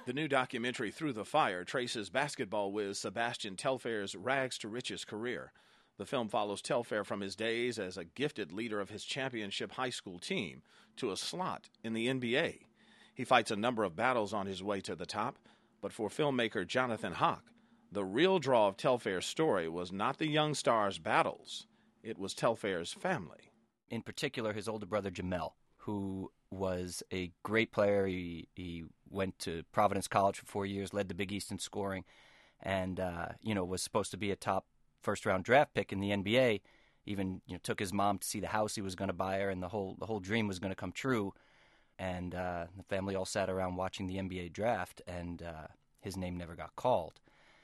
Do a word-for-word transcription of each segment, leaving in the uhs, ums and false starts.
The new documentary Through the Fire traces basketball whiz Sebastian Telfair's rags-to-riches career. The film follows Telfair from his days as a gifted leader of his championship high school team to a slot in the N B A. He fights a number of battles on his way to the top, but for filmmaker Jonathan Hawk, the real draw of Telfair's story was not the young star's battles. It was Telfair's family. In particular, his older brother Jamel, who was a great player. He, he went to Providence College for four years, led the Big East in scoring, and uh, you know was supposed to be a top first-round draft pick in the N B A. Even you know, took his mom to see the house he was going to buy her, and the whole the whole dream was going to come true. And uh, the family all sat around watching the N B A draft, and uh, his name never got called.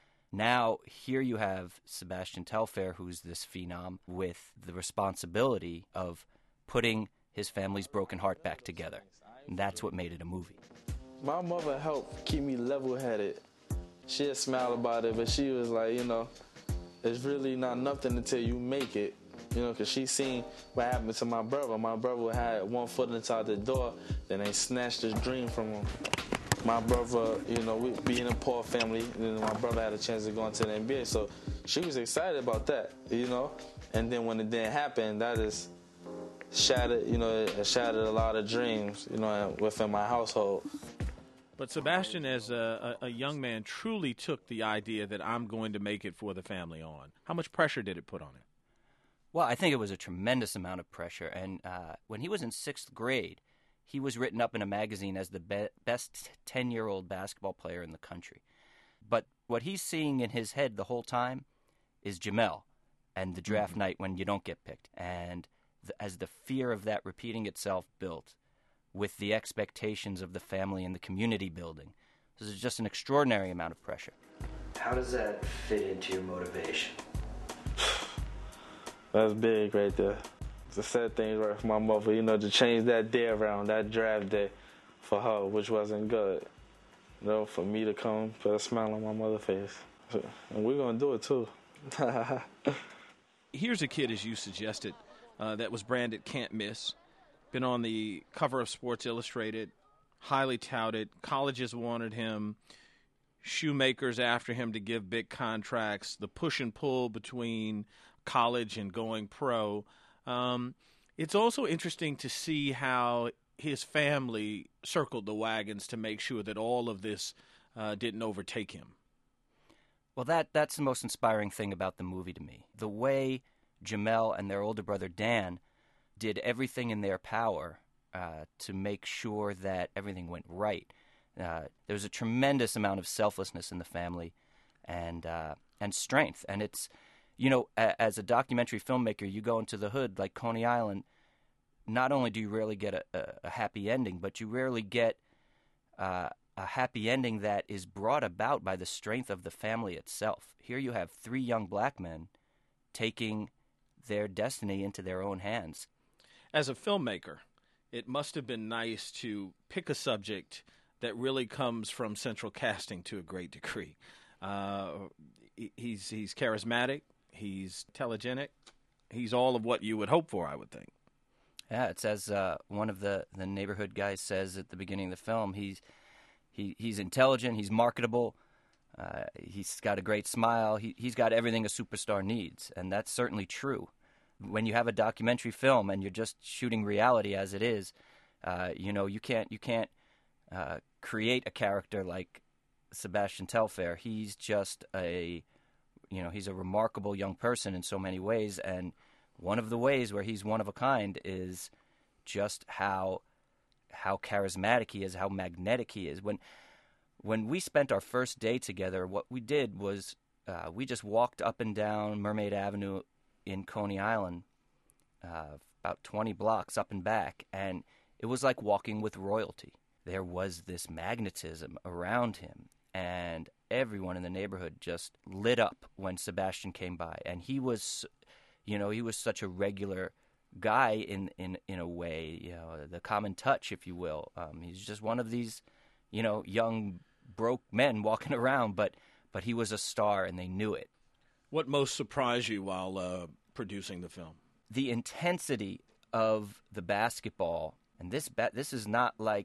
Now, here you have Sebastian Telfair, who's this phenom, with the responsibility of putting his family's broken heart back together. And that's what made it a movie. My mother helped keep me level-headed. She had smiled about it, but she was like, you know, it's really not nothing until you make it. You know, because she seen what happened to my brother. My brother had one foot inside the door, then they snatched his dream from him. My brother, you know, we being a poor family, and my brother had a chance to go into the N B A, so she was excited about that, you know. And then when it didn't happen, that just shattered, you know, it shattered a lot of dreams, you know, within my household. But Sebastian, as a, a, a young man, truly took the idea that I'm going to make it for the family on. How much pressure did it put on him? Well, I think it was a tremendous amount of pressure. And uh, when he was in sixth grade, he was written up in a magazine as the be- best ten-year-old basketball player in the country. But what he's seeing in his head the whole time is Jamel and the draft mm-hmm. night when you don't get picked. And th- as the fear of that repeating itself built with the expectations of the family and the community building, this is just an extraordinary amount of pressure. How does that fit into your motivation? That's big right there. It's a sad thing right for my mother, you know, to change that day around, that draft day for her, which wasn't good. You know, for me to come, put a smile on my mother's face. And we're going to do it too. Here's a kid, as you suggested, uh, that was branded can't miss. Been on the cover of Sports Illustrated, highly touted. Colleges wanted him, shoemakers after him to give big contracts, the push and pull between college and going pro. Um, it's also interesting to see how his family circled the wagons to make sure that all of this uh, didn't overtake him. Well, that that's the most inspiring thing about the movie to me. The way Jamel and their older brother Dan did everything in their power uh, to make sure that everything went right. Uh, there was a tremendous amount of selflessness in the family and uh, and strength. And it's, you know, a, as a documentary filmmaker, you go into the hood like Coney Island, not only do you rarely get a, a, a happy ending, but you rarely get uh, a happy ending that is brought about by the strength of the family itself. Here you have three young black men taking their destiny into their own hands. As a filmmaker, it must have been nice to pick a subject that really comes from central casting to a great degree. Uh, he's he's charismatic, he's telegenic, he's all of what you would hope for, I would think. Yeah, it's as uh, one of the, the neighborhood guys says at the beginning of the film. He's he he's intelligent, he's marketable, uh, he's got a great smile, he he's got everything a superstar needs, and that's certainly true. When you have a documentary film and you're just shooting reality as it is, uh, you know you can't you can't uh, create a character like Sebastian Telfair. He's just a you know he's a remarkable young person in so many ways, and one of the ways where he's one of a kind is just how how charismatic he is, how magnetic he is. When when we spent our first day together, what we did was uh, we just walked up and down Mermaid Avenue in Coney Island, uh, about twenty blocks up and back, and it was like walking with royalty. There was this magnetism around him, and everyone in the neighborhood just lit up when Sebastian came by, and he was, you know, he was such a regular guy in, in, in a way, you know, the common touch, if you will. Um, he's just one of these, you know, young, broke men walking around, but but he was a star, and they knew it. What most surprised you while uh, producing the film? The intensity of the basketball, and this ba- this is not like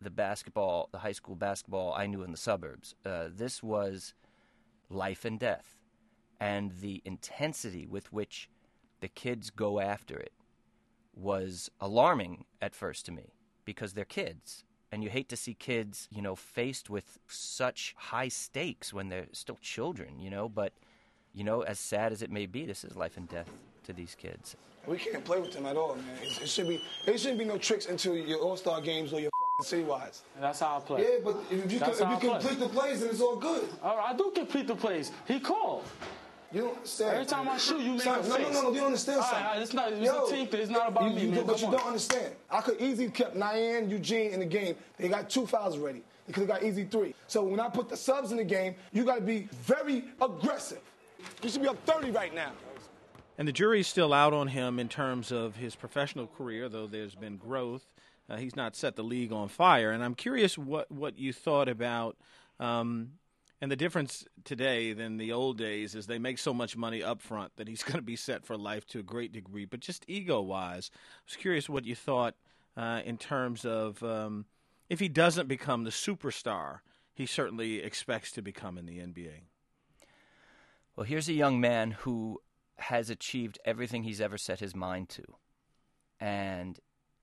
the basketball, the high school basketball I knew in the suburbs. Uh, this was life and death. And the intensity with which the kids go after it was alarming at first to me, because they're kids. And you hate to see kids, you know, faced with such high stakes when they're still children, you know. But, you know, as sad as it may be, this is life and death to these kids. We can't play with them at all, man. It, it should be. There shouldn't be no tricks into your All-Star games or your fucking citywides. And that's how I play. Yeah, but if you, That's can, how if you I play. complete the plays, then it's all good. All right, I do complete the plays. He called. You don't understand. Every time I shoot, you make Son, a no, face. no, no, no, you don't understand All something. right, it's not. It's Yo, a team thing. It's not about you, me, you, man. But Come you on. don't understand. I could easily kept Nyan, Eugene in the game. They got two fouls already. They could have got easy three. So when I put the subs in the game, you got to be very aggressive. You should be up thirty right now. And the jury's still out on him in terms of his professional career, though there's been growth. Uh, he's not set the league on fire. And I'm curious what, what you thought about, um, and the difference today than the old days is they make so much money up front that he's going to be set for life to a great degree. But just ego-wise, I was curious what you thought uh, in terms of um, if he doesn't become the superstar he certainly expects to become in the N B A. Well, here's a young man who has achieved everything he's ever set his mind to. And,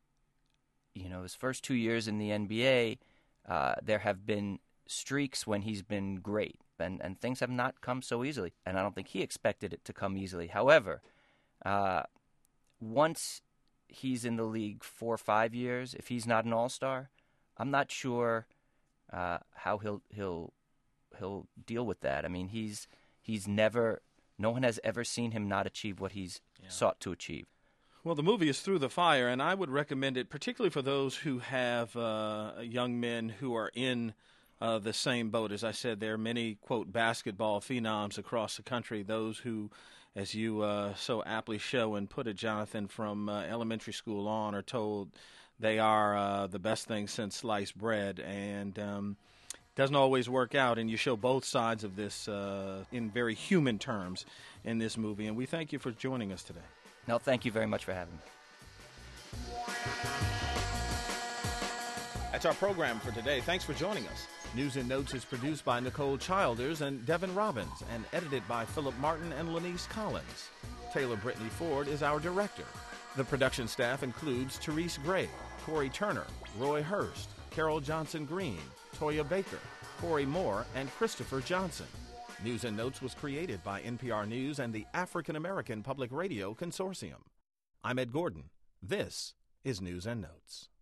you know, his first two years in the N B A, uh, there have been streaks when he's been great, and, and things have not come so easily. And I don't think he expected it to come easily. However, uh, once he's in the league four or five years, if he's not an all-star, I'm not sure uh, how he'll he'll he'll deal with that. I mean, he's he's never, no one has ever seen him not achieve what he's yeah. sought to achieve. Well, the movie is Through the Fire, and I would recommend it particularly for those who have uh, young men who are in uh, the same boat. As I said, there are many, quote, basketball phenoms across the country, those who, as you uh, so aptly show and put it, Jonathan, from uh, elementary school on are told they are uh, the best thing since sliced bread, and um, doesn't always work out, and you show both sides of this uh, in very human terms in this movie, and we thank you for joining us today. No, thank you very much for having me. That's our program for today. Thanks for joining us. News and Notes is produced by Nicole Childers and Devin Robbins and edited by Philip Martin and Lenise Collins. Taylor Brittany Ford is our director. The production staff includes Therese Gray, Corey Turner, Roy Hurst, Carol Johnson Green, Toya Baker, Corey Moore, and Christopher Johnson. News and Notes was created by N P R News and the African American Public Radio Consortium. I'm Ed Gordon. This is News and Notes.